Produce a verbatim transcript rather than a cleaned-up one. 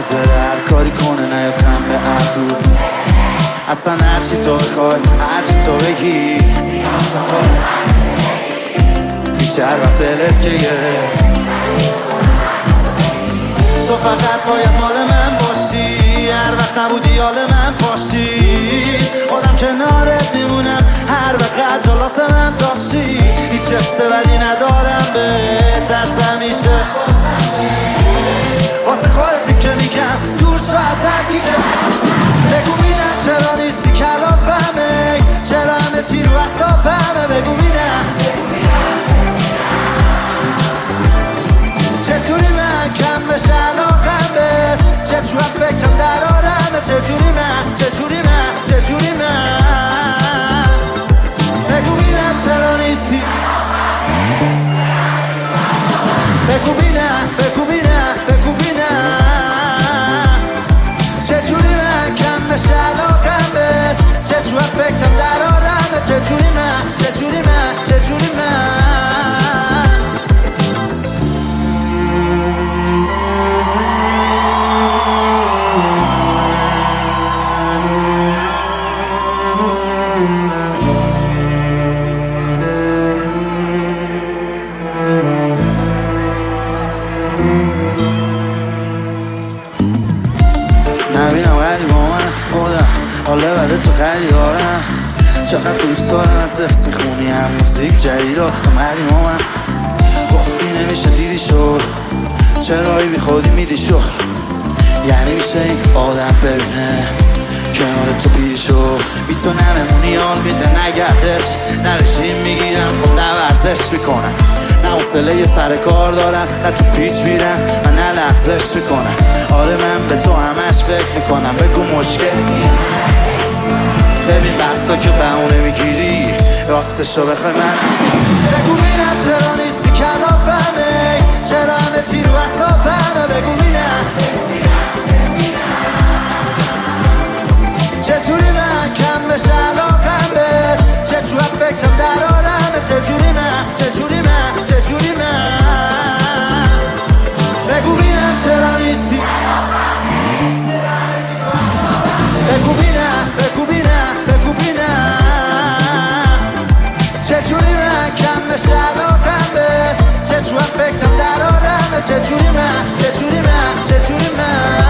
منتظر هر کاری کنه نیاد خم به ابرو. اصلا هرچی تو بخوای هرچی تو بگی میشه هر وقت دلت که گرفت. تو فقط باید مال من باشی، هر وقت نبودی حال من باشی. خودم کنارت میمونم هر وقت جلاس من داشتی. هیچ حس بدی ندارم بهت از همیشه، واسه خودتی که میگم دور شو از هر کی که بگو بینم چرا نیستی کلافمه، چرا همه چی رو اصابمه. بگو بینم چطوری من کم بشه علاقم بهت، چطور فکرم در آرمه. چطوری من چطوری من چطوری من بگو بینم چرا نیستی. بگو بینم بگو بینم بگو بینم چطوری من کم بشه علاقم بهت، چطور فکرم در آرمه. چطوری من چطوری من چطوری من نبینم غریب من خودم حاله بده تو خریدارم. چقدر دوست دارم از حفظ میخونی هم موزیک جدید هم غریب من. گفتی نمیشه دیدی شد چرایی بی خودی میدی شد. یعنی میشه این آدم ببینه کنار تو پیری شد. بی تو نممونی حال میده نگردش نرشیم میگیرم خب نورزش میکنم. نه حوصله یه سر کار دارم نه تو پیچ میرم من نه لغزش میکنم. آره من به تو همش فکر میکنم. بگو مشکل ببین وقتا که بهونه میگیری راستشو بخوای من بگو بینم چرا نیستی کلافمه، چرا همه چی رو اصابمه. بگو بینم چطوری من کم بشه علاقم بهت، چطور فکرم در آرمه. چطوری من چطوری من چطوری من بگو بینم چرا نیستی. بگو بینم بگو بینم بگو بینم چطوری من کم بشه علاقم بهت، چطور فکرم در آرمه. چطوری من چطوری من چطوری من